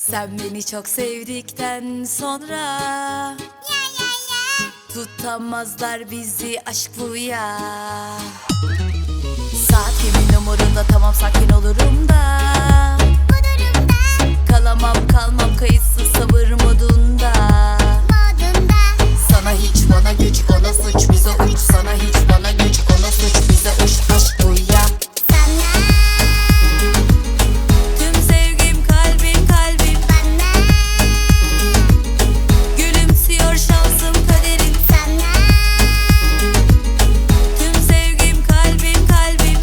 Sen beni çok sevdikten sonra tutamazlar bizi aşk bu ya. Saat kimin umurunda, tamam sakin olurum da kalamam kalmam kayıtsız sabır modunda. Sana hiç bana güç ona suç bize uç. Sana hiç bana güç ona suç bize uç. Aşk bu ya. Tüm sevgim kalbim kalbim gülümsüyor şansım kaderim. Tüm sevgim kalbim kalbim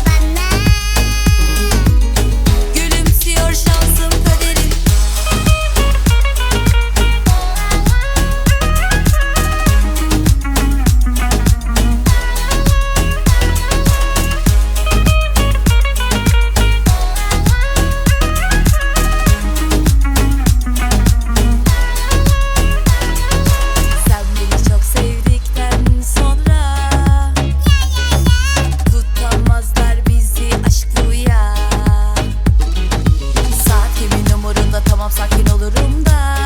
gülümsüyor şansım kaderim. Sen beni çok sevdikten sonra tutamazlar bizi aşk bu ya. Saat kimin umurunda, tamam sakin olurum da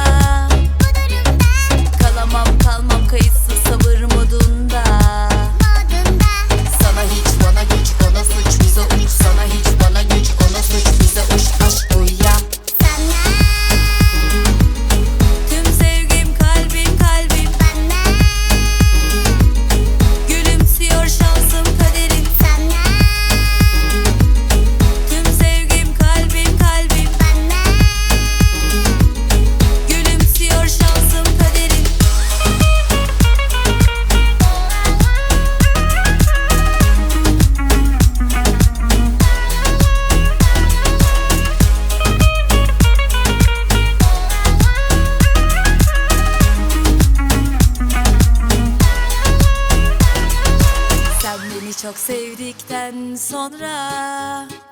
kalamam kalmam kayıtsız sabır modunda. Sana hiç bana güç ona suç bize uç. Sana hiç bana güç ona suç bize uç. Aşk bu ya. Tüm sevgim kalbim kalbim gülümsüyor şansım kaderim. Tüm sevgim kalbim kalbim gülümsüyor şansım kaderim. Sen beni çok sevdikten sonra